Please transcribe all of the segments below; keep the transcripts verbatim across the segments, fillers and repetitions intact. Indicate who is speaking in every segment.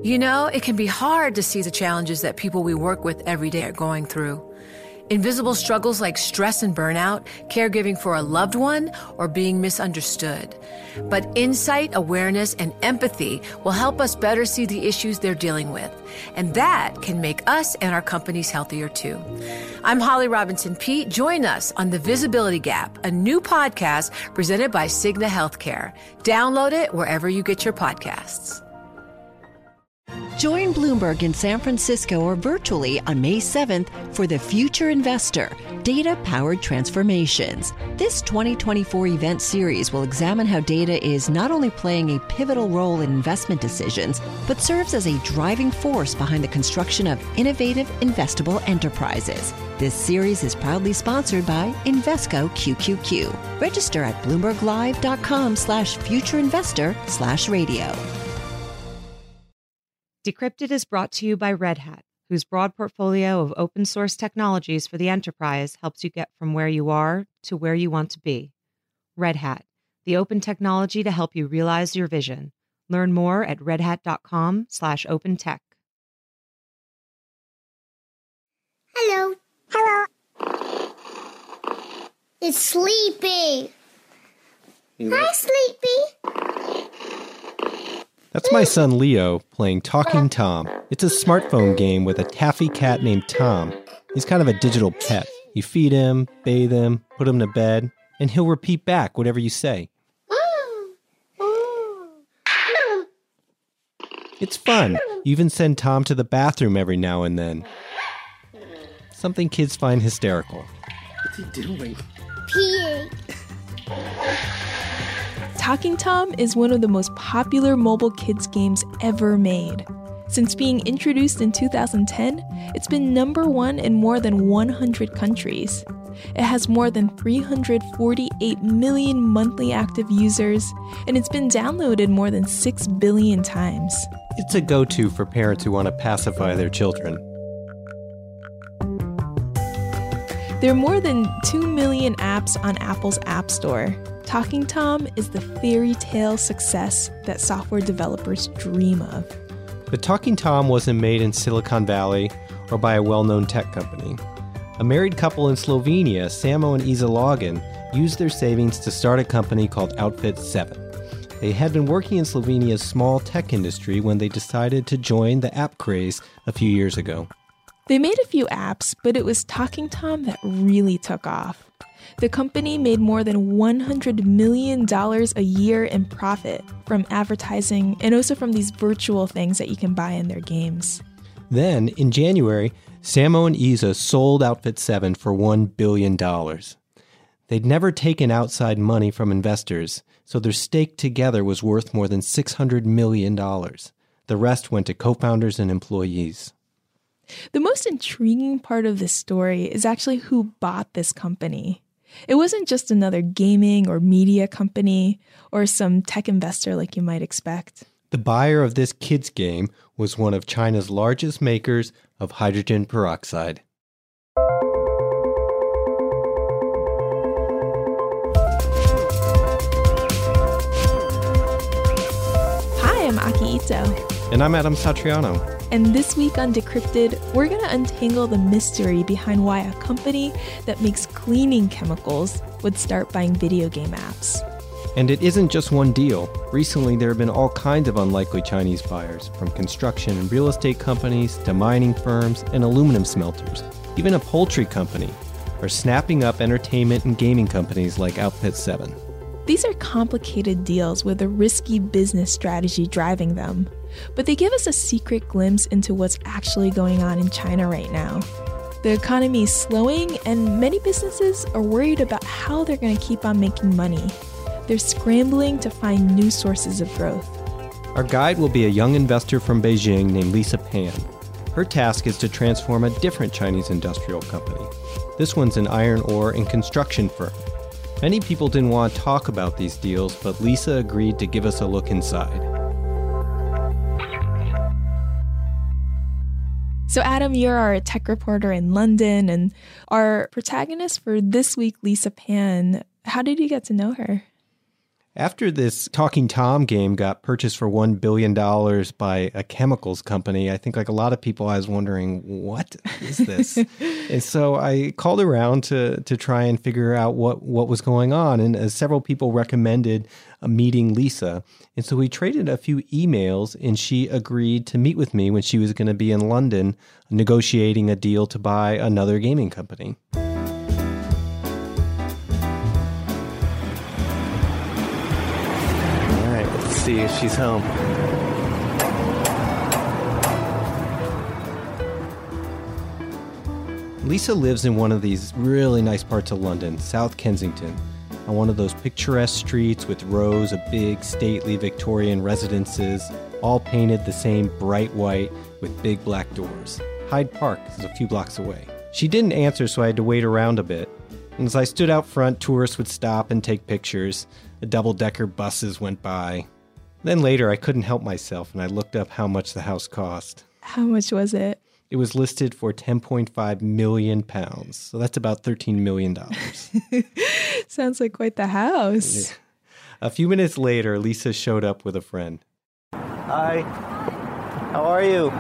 Speaker 1: You know, it can be hard to see the challenges that people we work with every day are going through. Invisible struggles like stress and burnout, caregiving for a loved one, or being misunderstood. But insight, awareness, and empathy will help us better see the issues they're dealing with. And that can make us and our companies healthier too. I'm Holly Robinson Peete. Join us on The Visibility Gap, a new podcast presented by Cigna Healthcare. Download it wherever you get your podcasts.
Speaker 2: Join Bloomberg in San Francisco or virtually on May seventh for The Future Investor, Data-Powered Transformations. This twenty twenty-four event series will examine how data is not only playing a pivotal role in investment decisions, but serves as a driving force behind the construction of innovative, investable enterprises. This series is proudly sponsored by Invesco Q Q Q. Register at bloomberglive.com slash futureinvestor slash radio.
Speaker 3: Decrypted is brought to you by Red Hat, whose broad portfolio of open source technologies for the enterprise helps you get from where you are to where you want to be. Red Hat, the open technology to help you realize your vision. Learn more at redhat.com slash open tech.
Speaker 4: Hello. Hello. It's Sleepy. Hi, Sleepy.
Speaker 5: That's my son Leo playing Talking Tom. It's a smartphone game with a taffy cat named Tom. He's kind of a digital pet. You feed him, bathe him, put him to bed, and he'll repeat back whatever you say. It's fun. You even send Tom to the bathroom every now and then. Something kids find hysterical.
Speaker 6: What's he doing?
Speaker 4: Peeing.
Speaker 7: Talking Tom is one of the most popular mobile kids games ever made. Since being introduced in two thousand ten, it's been number one in more than one hundred countries. It has more than three hundred forty-eight million monthly active users, and it's been downloaded more than six billion times.
Speaker 5: It's a go-to for parents who want to pacify their children.
Speaker 7: There are more than two million apps on Apple's App Store. Talking Tom is the fairy tale success that software developers dream of.
Speaker 5: But Talking Tom wasn't made in Silicon Valley or by a well-known tech company. A married couple in Slovenia, Samo and Iza Logan, used their savings to start a company called Outfit seven. They had been working in Slovenia's small tech industry when they decided to join the app craze a few years ago.
Speaker 7: They made a few apps, but it was Talking Tom that really took off. The company made more than one hundred million dollars a year in profit from advertising and also from these virtual things that you can buy in their games.
Speaker 5: Then, in January, Samo and Iza sold Outfit seven for one billion dollars. They'd never taken outside money from investors, so their stake together was worth more than six hundred million dollars. The rest went to co-founders and employees.
Speaker 7: The most intriguing part of this story is actually who bought this company. It wasn't just another gaming or media company or some tech investor like you might expect.
Speaker 5: The buyer of this kids game was one of China's largest makers of hydrogen peroxide.
Speaker 7: Hi, I'm Aki Ito.
Speaker 5: And I'm Adam Satriano.
Speaker 7: And this week on Decrypted, we're going to untangle the mystery behind why a company that makes cleaning chemicals would start buying video game apps.
Speaker 5: And it isn't just one deal. Recently, there have been all kinds of unlikely Chinese buyers, from construction and real estate companies to mining firms and aluminum smelters. Even a poultry company are snapping up entertainment and gaming companies like Outfit seven.
Speaker 7: These are complicated deals with a risky business strategy driving them. But they give us a secret glimpse into what's actually going on in China right now. The economy is slowing, and many businesses are worried about how they're going to keep on making money. They're scrambling to find new sources of growth.
Speaker 5: Our guide will be a young investor from Beijing named Lisa Pan. Her task is to transform a different Chinese industrial company. This one's an iron ore and construction firm. Many people didn't want to talk about these deals, but Lisa agreed to give us a look inside.
Speaker 7: So Adam, you're our tech reporter in London, and our protagonist for this week, Lisa Pan. How did you get to know her?
Speaker 5: After this Talking Tom game got purchased for one billion dollars by a chemicals company, I think like a lot of people, I was wondering, what is this? And so I called around to to try and figure out what, what was going on. And uh, several people recommended uh, meeting Lisa. And so we traded a few emails, and she agreed to meet with me when she was going to be in London negotiating a deal to buy another gaming company.
Speaker 6: See if she's home.
Speaker 5: Lisa lives in one of these really nice parts of London, South Kensington, on one of those picturesque streets with rows of big, stately Victorian residences, all painted the same bright white with big black doors. Hyde Park is a few blocks away. She didn't answer, so I had to wait around a bit. And as I stood out front, tourists would stop and take pictures. The double-decker buses went by. Then later, I couldn't help myself, and I looked up how much the house cost.
Speaker 7: How much was it?
Speaker 5: It was listed for ten point five million pounds, so that's about thirteen million dollars.
Speaker 7: Sounds like quite the house.
Speaker 5: Yeah. A few minutes later, Lisa showed up with a friend.
Speaker 6: Hi. How are you?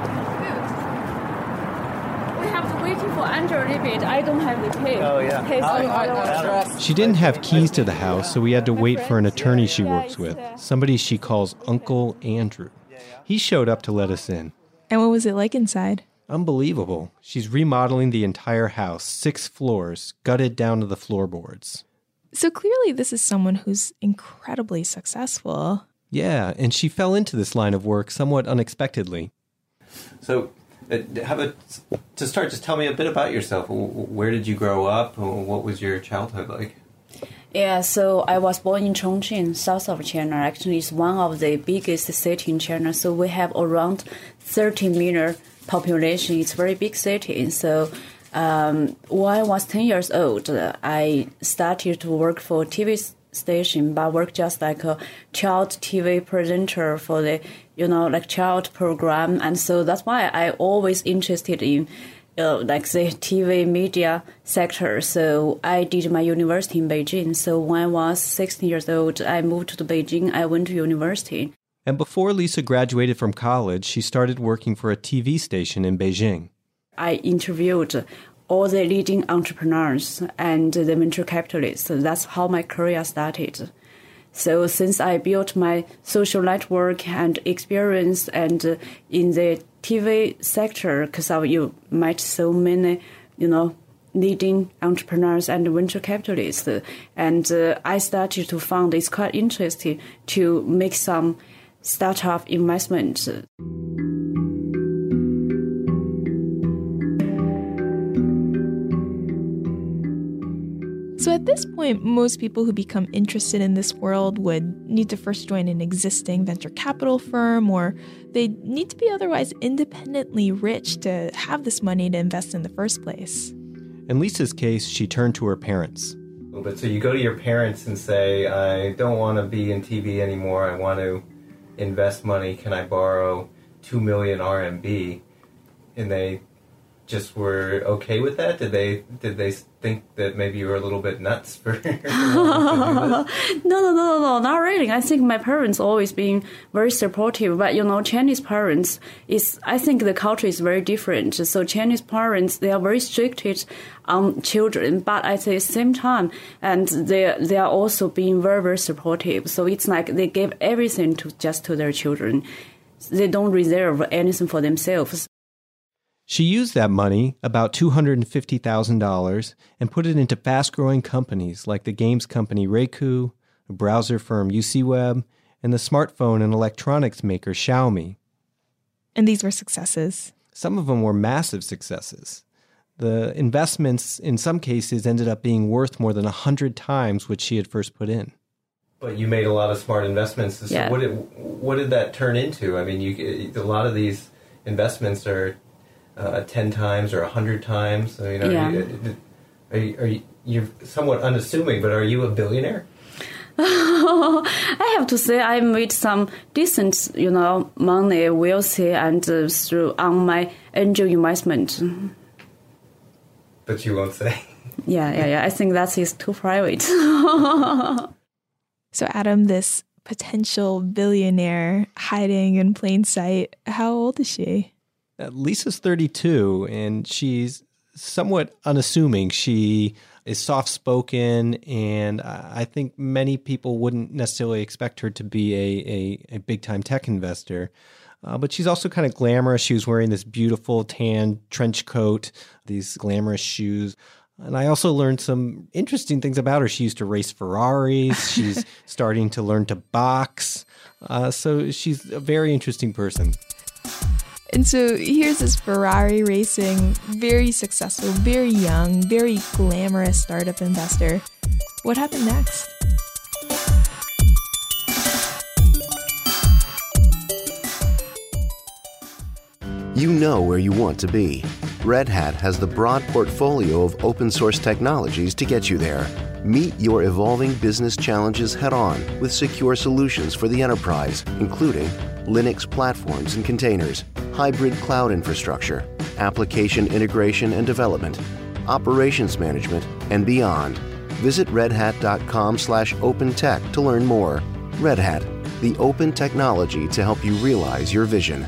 Speaker 8: We have to wait for Andrew a little bit. I don't have the key.
Speaker 6: Oh, yeah.
Speaker 8: Key,
Speaker 6: Hi.
Speaker 8: Hi.
Speaker 5: She didn't have keys to the house, so we had to wait for an attorney she works with, somebody she calls Uncle Andrew. He showed up to let us in.
Speaker 7: And what was it like inside?
Speaker 5: Unbelievable. She's remodeling the entire house, six floors, gutted down to the floorboards.
Speaker 7: So clearly this is someone who's incredibly successful.
Speaker 5: Yeah, and she fell into this line of work somewhat unexpectedly.
Speaker 6: So, uh, how about, to start, just tell me a bit about yourself. Where did you grow up? What was your childhood like?
Speaker 8: Yeah, so I was born in Chongqing, south of China. Actually, it's one of the biggest cities in China. So we have around thirty million population. It's a very big city. So um, when I was ten years old, I started to work for a T V station, but work just like a child T V presenter for the, you know, like child program. And so that's why I always interested in Uh, like the T V media sector. So I did my university in Beijing. So when I was sixteen years old, I moved to Beijing. I went to university.
Speaker 5: And before Lisa graduated from college, she started working for a T V station in Beijing.
Speaker 8: I interviewed all the leading entrepreneurs and the venture capitalists. So that's how my career started. So since I built my social network and experience and uh, in the T V sector, because you met so many, you know, leading entrepreneurs and venture capitalists, and uh, I started to find it's quite interesting to make some startup investments.
Speaker 7: So at this point, most people who become interested in this world would need to first join an existing venture capital firm, or they need to be otherwise independently rich to have this money to invest in the first place.
Speaker 5: In Lisa's case, she turned to her parents.
Speaker 6: But so you go to your parents and say, I don't want to be in T V anymore. I want to invest money. Can I borrow two million R M B? And they just were okay with that? Did they did they think that maybe you were a little bit nuts for wanting to do this?
Speaker 8: No, no, no, no, not really. I think my parents always been very supportive. But, you know, Chinese parents, is I think the culture is very different. So Chinese parents, they are very strict on children. But at the same time, and they they are also being very, very supportive. So it's like they give everything to just to their children. They don't reserve anything for themselves.
Speaker 5: She used that money, about two hundred fifty thousand dollars, and put it into fast-growing companies like the games company Reiku, the browser firm UCWeb, and the smartphone and electronics maker Xiaomi.
Speaker 7: And these were successes.
Speaker 5: Some of them were massive successes. The investments, in some cases, ended up being worth more than one hundred times what she had first put in.
Speaker 6: But you made a lot of smart investments. So
Speaker 8: Yeah.
Speaker 6: what did what did that turn into? I mean, you a lot of these investments are uh, ten times or a hundred times. So, you know,
Speaker 8: Yeah.
Speaker 6: you, are you, are you, you're somewhat unassuming, but are you a billionaire?
Speaker 8: I have to say I made some decent, you know, money, wealthy, and uh, through on my angel investment.
Speaker 6: But you won't say.
Speaker 8: Yeah, yeah, yeah. I think that is too private.
Speaker 7: So Adam, this potential billionaire hiding in plain sight, how old is she?
Speaker 5: Uh, Lisa's thirty-two, and she's somewhat unassuming. She is soft-spoken, and I think many people wouldn't necessarily expect her to be a, a, a big-time tech investor. Uh, but she's also kind of glamorous. She was wearing this beautiful tan trench coat, these glamorous shoes. And I also learned some interesting things about her. She used to race Ferraris. She's starting to learn to box. Uh, so she's a very interesting person.
Speaker 7: And so here's this Ferrari racing, very successful, very young, very glamorous startup investor. What happened next?
Speaker 9: You know where you want to be. Red Hat has the broad portfolio of open source technologies to get you there. Meet your evolving business challenges head-on with secure solutions for the enterprise, including Linux platforms and containers, hybrid cloud infrastructure, application integration and development, operations management, and beyond. Visit redhat.com slash opentech to learn more. Red Hat, the open technology to help you realize your vision.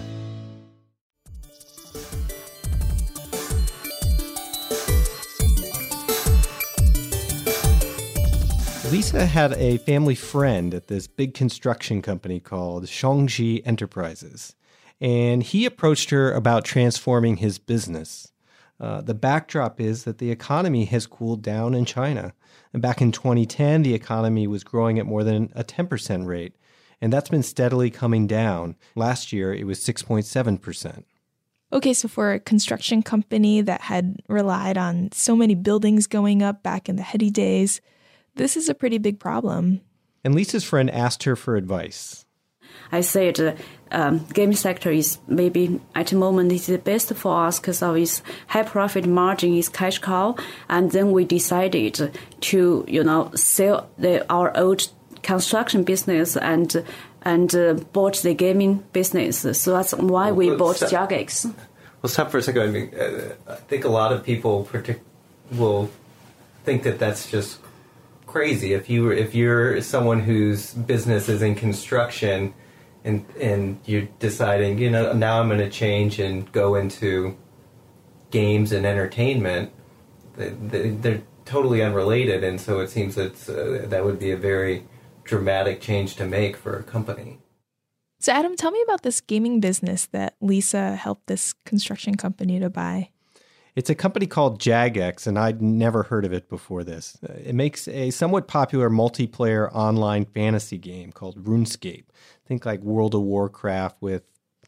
Speaker 5: Lisa had a family friend at this big construction company called Shongji Enterprises, and he approached her about transforming his business. Uh, the backdrop is that the economy has cooled down in China. And back in twenty ten, the economy was growing at more than a ten percent rate, and that's been steadily coming down. Last year, it was six point seven percent.
Speaker 7: Okay, so for a construction company that had relied on so many buildings going up back in the heady days, this is a pretty big problem.
Speaker 5: And Lisa's friend asked her for advice.
Speaker 8: I said uh, um, game sector is maybe at the moment is the best for us because of its high profit margin is cash cow. And then we decided to, you know, sell the, our old construction business and and uh, bought the gaming business. So that's why we well, bought Jagex.
Speaker 6: Well, stop for a second. I mean, uh, I think a lot of people partic- will think that that's just crazy. If you if you're someone whose business is in construction, and and you're deciding, you know, now I'm going to change and go into games and entertainment, they, they're totally unrelated, and so it seems that uh, that would be a very dramatic change to make for a company.
Speaker 7: So Adam, tell me about this gaming business that Lisa helped this construction company to buy.
Speaker 5: It's a company called Jagex, and I'd never heard of it before this. It makes a somewhat popular multiplayer online fantasy game called RuneScape. Think like World of Warcraft with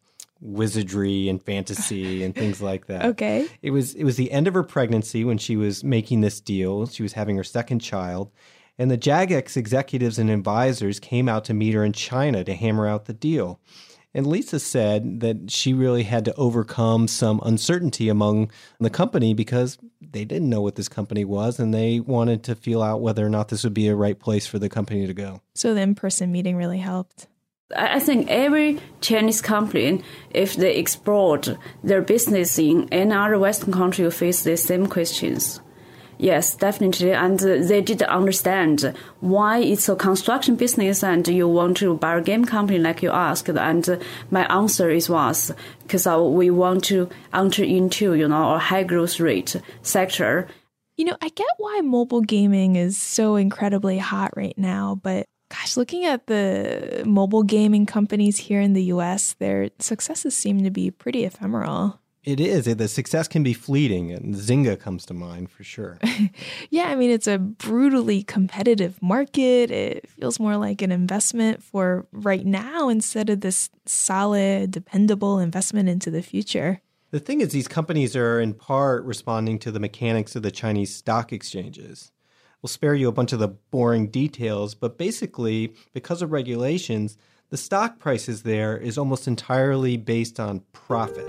Speaker 5: wizardry and fantasy and things like that.
Speaker 7: Okay.
Speaker 5: It was it was the end of her pregnancy when she was making this deal. She was having her second child, and the Jagex executives and advisors came out to meet her in China to hammer out the deal. And Lisa said that she really had to overcome some uncertainty among the company because they didn't know what this company was, and they wanted to feel out whether or not this would be a right place for the company to go.
Speaker 7: So the in-person meeting really helped.
Speaker 8: I think every Chinese company, if they export their business in any other Western country, will face the same questions. Yes, definitely. And they did understand why it's a construction business and you want to buy a game company like you asked. And my answer is was because we want to enter into, you know, a high growth rate sector.
Speaker 7: You know, I get why mobile gaming is so incredibly hot right now, but gosh, looking at the mobile gaming companies here in the U S, their successes seem to be pretty ephemeral.
Speaker 5: It is. The success can be fleeting, and Zynga comes to mind for sure.
Speaker 7: Yeah, I mean, it's a brutally competitive market. It feels more like an investment for right now instead of this solid, dependable investment into the future.
Speaker 5: The thing is, these companies are in part responding to the mechanics of the Chinese stock exchanges. We'll spare you a bunch of the boring details, but basically, because of regulations, the stock prices there is almost entirely based on profit.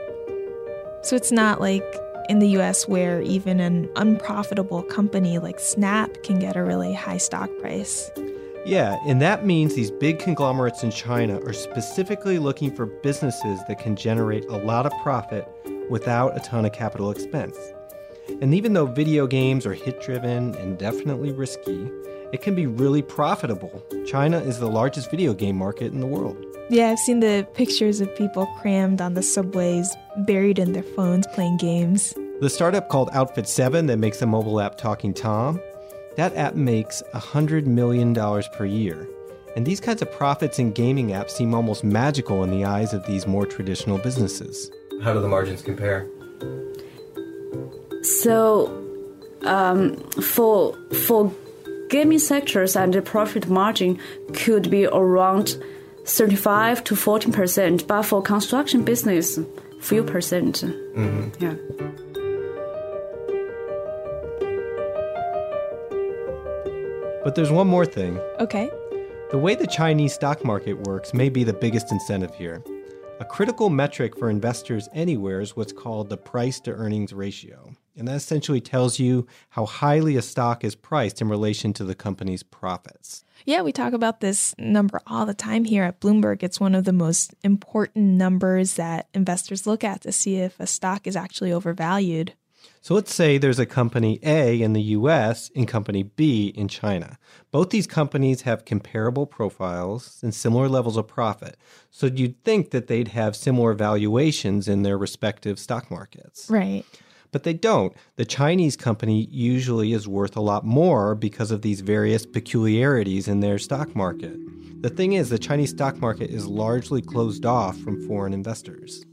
Speaker 7: So it's not like in the U S where even an unprofitable company like Snap can get a really high stock price.
Speaker 5: Yeah, and that means these big conglomerates in China are specifically looking for businesses that can generate a lot of profit without a ton of capital expense. And even though video games are hit-driven and definitely risky, It can be really profitable. China is the largest video game market in the world.
Speaker 7: Yeah, I've seen the pictures of people crammed on the subways, buried in their phones playing games.
Speaker 5: The startup called Outfit seven that makes the mobile app Talking Tom, that app makes one hundred million dollars per year. And these kinds of profits in gaming apps seem almost magical in the eyes of these more traditional businesses.
Speaker 6: How do the margins compare?
Speaker 8: So, um, for for gaming sectors, and the profit margin could be around thirty-five to fourteen percent, but for construction business, few percent.
Speaker 6: Mm-hmm.
Speaker 8: Yeah.
Speaker 5: But there's one more thing.
Speaker 7: Okay.
Speaker 5: The way the Chinese stock market works may be the biggest incentive here. A critical metric for investors anywhere is what's called the price-to-earnings ratio. And that essentially tells you how highly a stock is priced in relation to the company's profits.
Speaker 7: Yeah, we talk about this number all the time here at Bloomberg. It's one of the most important numbers that investors look at to see if a stock is actually overvalued.
Speaker 5: So let's say there's a company A in the U S and company B in China. Both these companies have comparable profiles and similar levels of profit. So you'd think that they'd have similar valuations in their respective stock markets.
Speaker 7: Right.
Speaker 5: But they don't. The Chinese company usually is worth a lot more because of these various peculiarities in their stock market. The thing is, the Chinese stock market is largely closed off from foreign investors.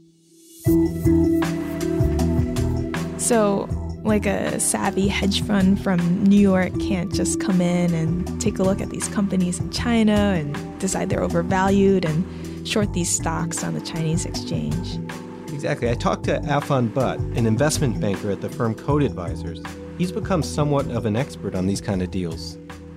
Speaker 7: So, like a savvy hedge fund from New York can't just come in and take a look at these companies in China and decide they're overvalued and short these stocks on the Chinese exchange.
Speaker 5: Exactly. I talked to Afan Butt, an investment banker at the firm Code Advisors. He's become somewhat of an expert on these kind of deals.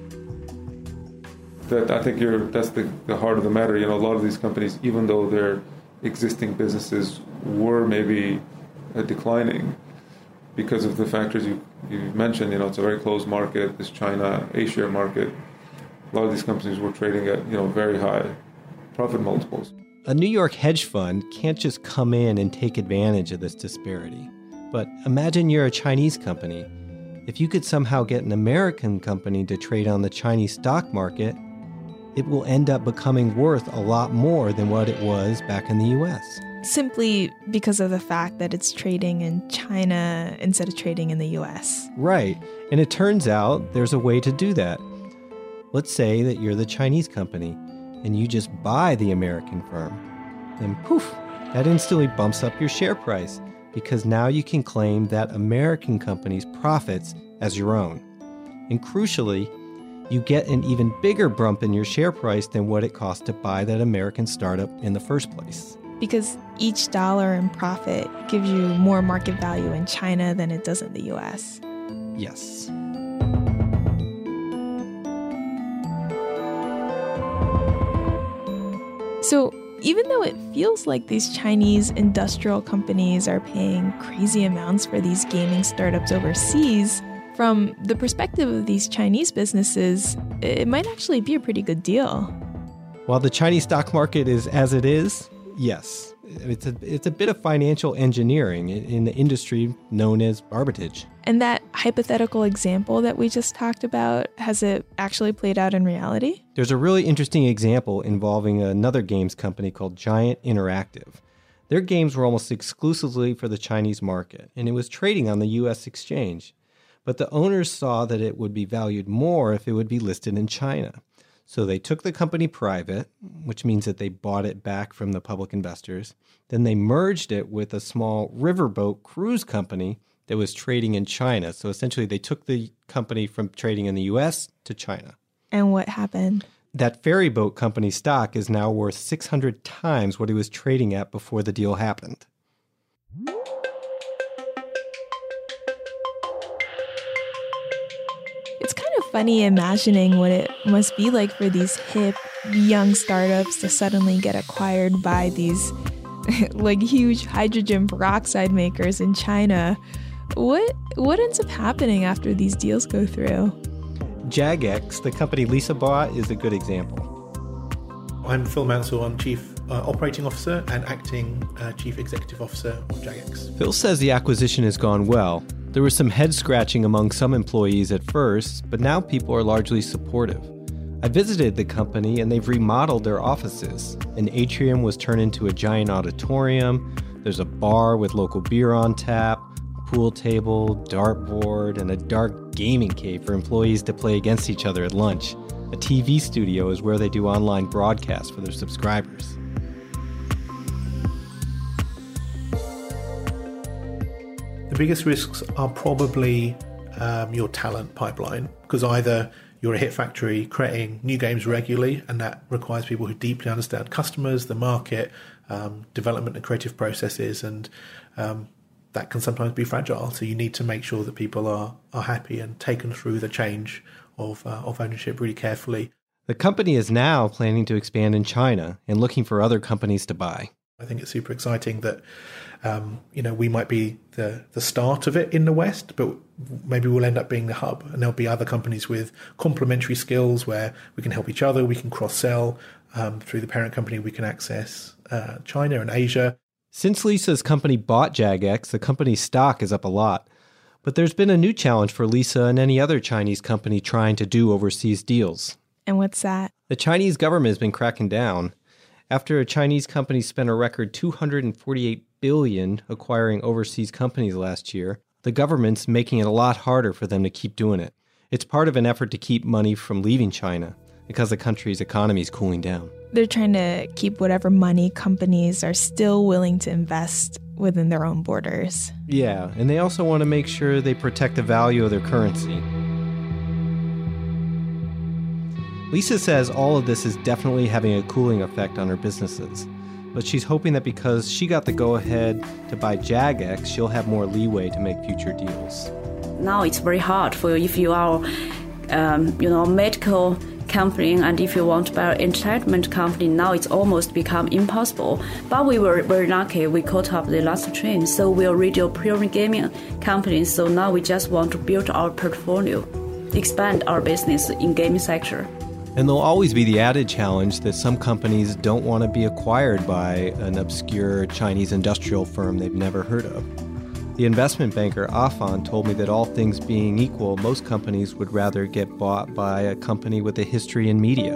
Speaker 10: That I think you're, that's the, the heart of the matter. You know, a lot of these companies, even though their existing businesses were maybe uh, declining, because of the factors you, you mentioned, you know, it's a very closed market, this China A-share market. A lot of these companies were trading at, you know, very high profit multiples.
Speaker 5: A New York hedge fund can't just come in and take advantage of this disparity. But imagine you're a Chinese company. If you could somehow get an American company to trade on the Chinese stock market, it will end up becoming worth a lot more than what it was back in the U S.
Speaker 7: Simply because of the fact that it's trading in China instead of trading in the U S.
Speaker 5: Right. And it turns out there's a way to do that. Let's say that you're the Chinese company and you just buy the American firm. Then poof, that instantly bumps up your share price because now you can claim that American company's profits as your own. And crucially, you get an even bigger bump in your share price than what it cost to buy that American startup in the first place.
Speaker 7: Because each dollar in profit gives you more market value in China than it does in the U S.
Speaker 5: Yes.
Speaker 7: So even though it feels like these Chinese industrial companies are paying crazy amounts for these gaming startups overseas, from the perspective of these Chinese businesses, it might actually be a pretty good deal.
Speaker 5: While the Chinese stock market is as it is, yes. It's a, it's a bit of financial engineering in the industry known as arbitrage.
Speaker 7: And that hypothetical example that we just talked about, has it actually played out in reality?
Speaker 5: There's a really interesting example involving another games company called Giant Interactive. Their games were almost exclusively for the Chinese market, and it was trading on the U S exchange. But the owners saw that it would be valued more if it would be listed in China. So they took the company private, which means that they bought it back from the public investors. Then they merged it with a small riverboat cruise company that was trading in China. So essentially they took the company from trading in the U S to China.
Speaker 7: And what happened?
Speaker 5: That ferry boat company stock is now worth six hundred times what it was trading at before the deal happened.
Speaker 7: It's kind of funny imagining what it must be like for these hip, young startups to suddenly get acquired by these like huge hydrogen peroxide makers in China. What what ends up happening after these deals go through?
Speaker 5: Jagex, the company Lisa bought, is a good example.
Speaker 11: I'm Phil Mansell. I'm Chief uh, Operating Officer and Acting uh, Chief Executive Officer of Jagex.
Speaker 5: Phil says the acquisition has gone well, There was some head scratching among some employees at first, but now people are largely supportive. I visited the company and they've remodeled their offices. An atrium was turned into a giant auditorium. There's a bar with local beer on tap, pool table, dartboard, and a dark gaming cave for employees to play against each other at lunch. A T V studio is where they do online broadcasts for their subscribers.
Speaker 11: The biggest risks are probably um, your talent pipeline, because either you're a hit factory creating new games regularly, and that requires people who deeply understand customers, the market, um, development and creative processes, and um, that can sometimes be fragile. So you need to make sure that people are are happy and taken through the change of uh, of ownership really carefully.
Speaker 5: The company is now planning to expand in China and looking for other companies to buy.
Speaker 11: I think it's super exciting that um, you know we might be the the start of it in the West, but maybe we'll end up being the hub, and there'll be other companies with complementary skills where we can help each other, we can cross-sell. Um, through the parent company, we can access uh, China and Asia.
Speaker 5: Since Lisa's company bought Jagex, the company's stock is up a lot. But there's been a new challenge for Lisa and any other Chinese company trying to do overseas deals.
Speaker 7: And what's that?
Speaker 5: The Chinese government has been cracking down. After a Chinese company spent a record two hundred forty-eight billion dollars acquiring overseas companies last year, the government's making it a lot harder for them to keep doing it. It's part of an effort to keep money from leaving China because the country's economy is cooling down.
Speaker 7: They're trying to keep whatever money companies are still willing to invest within their own borders.
Speaker 5: Yeah, and they also want to make sure they protect the value of their currency. Lisa says all of this is definitely having a cooling effect on her businesses, but she's hoping that because she got the go-ahead to buy Jagex, she'll have more leeway to make future deals.
Speaker 8: Now it's very hard for you if you are, um, you know, medical company, and if you want to buy an entertainment company, now it's almost become impossible. But we were very lucky, we caught up the last train, so we are radio pure gaming company, so now we just want to build our portfolio, expand our business in gaming sector.
Speaker 5: And there'll always be the added challenge that some companies don't want to be acquired by an obscure Chinese industrial firm they've never heard of. The investment banker Afan told me that all things being equal, most companies would rather get bought by a company with a history in media.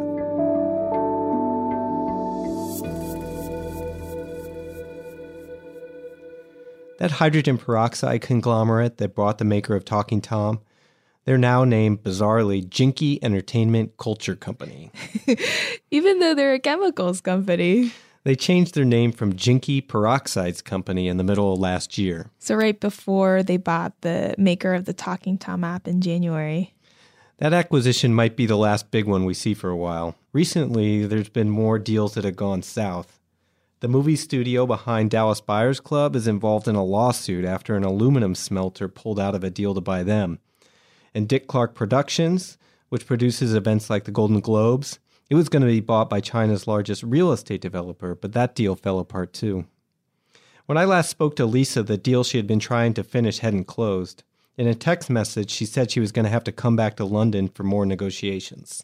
Speaker 5: That hydrogen peroxide conglomerate that bought the maker of Talking Tom, they're now named, bizarrely, Jinky Entertainment Culture Company.
Speaker 7: Even though they're a chemicals company.
Speaker 5: They changed their name from Jinky Peroxides Company in the middle of last year.
Speaker 7: So right before they bought the maker of the Talking Tom app in January.
Speaker 5: That acquisition might be the last big one we see for a while. Recently, there's been more deals that have gone south. The movie studio behind Dallas Buyers Club is involved in a lawsuit after an aluminum smelter pulled out of a deal to buy them. And Dick Clark Productions, which produces events like the Golden Globes, it was going to be bought by China's largest real estate developer, but that deal fell apart too. When I last spoke to Lisa, the deal she had been trying to finish hadn't closed. In a text message, she said she was going to have to come back to London for more negotiations.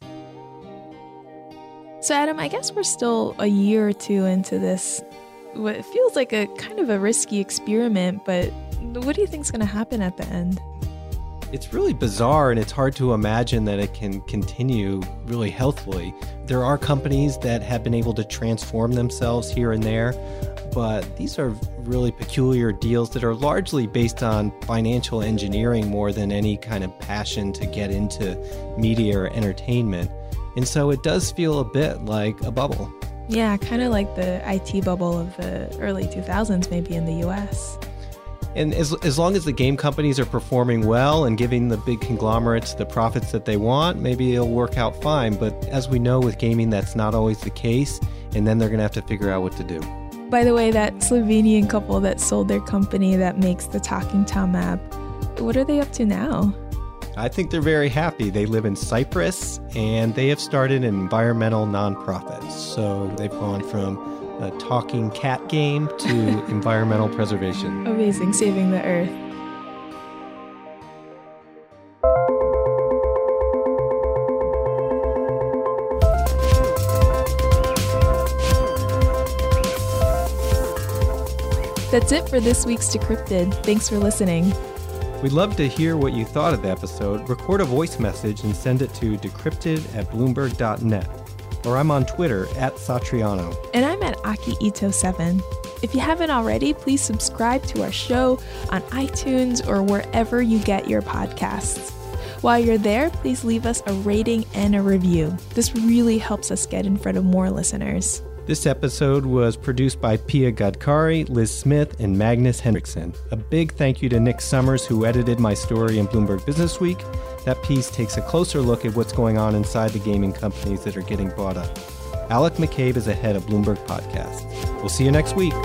Speaker 7: So Adam, I guess we're still a year or two into this, what feels like a kind of a risky experiment, but what do you think is going to happen at the end?
Speaker 5: It's really bizarre, and it's hard to imagine that it can continue really healthfully. There are companies that have been able to transform themselves here and there, but these are really peculiar deals that are largely based on financial engineering more than any kind of passion to get into media or entertainment. And so it does feel a bit like a bubble.
Speaker 7: Yeah, kind of like the I T bubble of the early two thousands maybe in the U S.
Speaker 5: And as as long as the game companies are performing well and giving the big conglomerates the profits that they want, maybe it'll work out fine. But as we know with gaming, that's not always the case. And then they're going to have to figure out what to do.
Speaker 7: By the way, that Slovenian couple that sold their company that makes the Talking Tom app, what are they up to now?
Speaker 5: I think they're very happy. They live in Cyprus, and they have started an environmental nonprofit. So they've gone from a talking cat game to environmental preservation.
Speaker 7: Amazing, saving the earth. That's it for this week's Decrypted. Thanks for listening.
Speaker 5: We'd love to hear what you thought of the episode. Record a voice message and send it to decrypted at bloomberg dot net. Or I'm on Twitter at Satriano.
Speaker 7: And I'm at Aki Ito seven. If you haven't already, please subscribe to our show on iTunes or wherever you get your podcasts. While you're there, please leave us a rating and a review. This really helps us get in front of more listeners.
Speaker 5: This episode was produced by Pia Gadkari, Liz Smith, and Magnus Henriksen. A big thank you to Nick Summers, who edited my story in Bloomberg Business Week. That piece takes a closer look at what's going on inside the gaming companies that are getting bought up. Alec McCabe is the head of Bloomberg Podcast. We'll see you next week.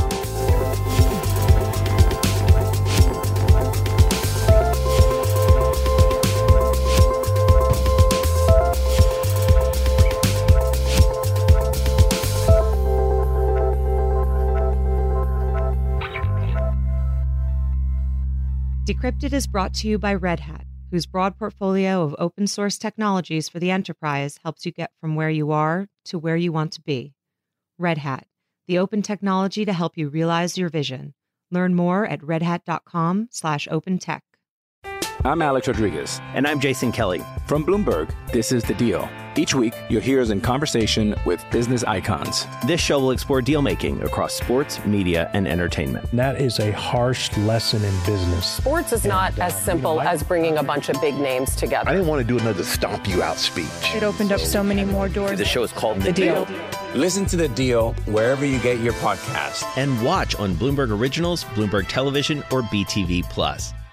Speaker 3: Decrypted is brought to you by Red Hat, whose broad portfolio of open source technologies for the enterprise helps you get from where you are to where you want to be. Red Hat, the open technology to help you realize your vision. Learn more at redhat.com slash open tech.
Speaker 12: I'm Alex Rodriguez.
Speaker 13: And I'm Jason Kelly.
Speaker 12: From Bloomberg, this is The Deal. Each week, you'll hear us in conversation with business icons.
Speaker 13: This show will explore deal-making across sports, media, and entertainment.
Speaker 14: That is a harsh lesson in business.
Speaker 15: Sports is not and, uh, as simple you know, I, as bringing a bunch of big names together.
Speaker 16: I didn't want to do another stomp you out speech.
Speaker 17: It opened up so many more doors.
Speaker 13: The show is called The,
Speaker 15: the deal.
Speaker 13: deal.
Speaker 12: Listen to The Deal wherever you get your podcasts.
Speaker 13: And watch on Bloomberg Originals, Bloomberg Television, or B T V Plus.